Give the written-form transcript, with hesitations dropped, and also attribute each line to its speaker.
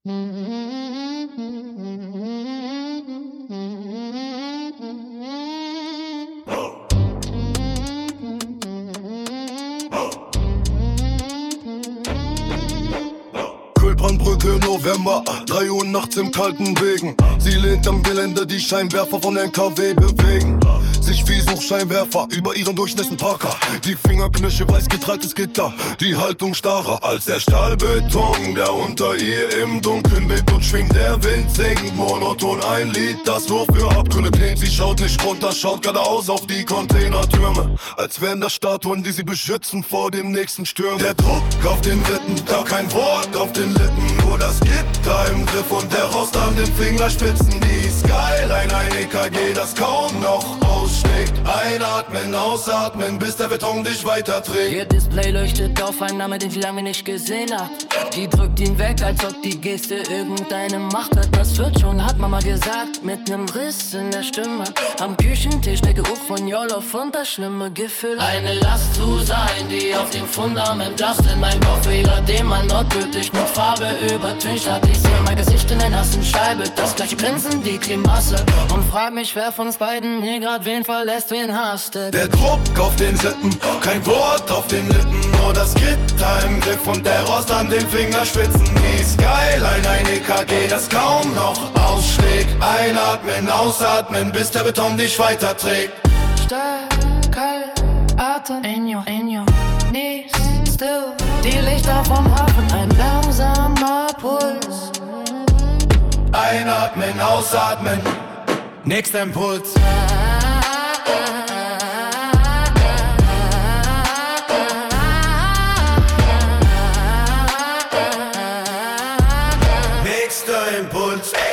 Speaker 1: Kühlbrandbrücke, November, 3 Uhr nachts im kalten Regen. Sie lehnt am Geländer, die Scheinwerfer von NKW bewegen sich wie Suchscheinwerfer über ihren durchnässen Parker. Die Fingerknöchel weiß getragenes Gitter, die Haltung starrer als der Stahlbeton, der unter ihr im Dunkeln weht und schwingt. Der Wind singt monoton ein Lied, das nur für Abgründe klingt. Sie schaut nicht runter, schaut geradeaus auf die Containertürme, als wären das Statuen, die sie beschützen vor dem nächsten Stürmen. Der Druck auf den Rippen, da kein Wort auf den Lippen, nur das Gitter im Griff und der Rost an den Fingerspitzen. Die Skyline, ein EKG, das kaum noch ausschlägt. Einatmen, ausatmen, bis der Beton dich weiterträgt.
Speaker 2: Ihr Display leuchtet auf einen Namen, den sie lange nicht gesehen hat. Die drückt ihn weg, als ob die Geste irgendeine Macht hat. Das wird schon, hat Mama gesagt, mit nem Riss in der Stimme. Am Küchentisch der Geruch von Jollof und das schlimme Gefühl, eine Last zu sein, die auf dem Fundament lastet. Mein Kopfhörer, den man notgültig mit Farbe übertüncht hat. Ich sehe mein Gesicht in der nassen Scheibe, das gleiche Grinsen, die Grimasse, und frag mich, wer von uns beiden hier grad wen verlässt, wen hasste.
Speaker 1: Der Druck auf den Lippen, kein Wort auf den Lippen, nur das Gitter im Griff und der Rost an den Fingerspitzen. Die Skyline, ein EKG, das kaum noch ausschlägt. Einatmen, ausatmen, bis der Beton dich weiterträgt.
Speaker 2: Stark, kalt, Atem, in your knees, still. Die Lichter vom Hafen, ein langsamer Puls.
Speaker 1: Einatmen, ausatmen, nächster Impuls. Nächster Impuls.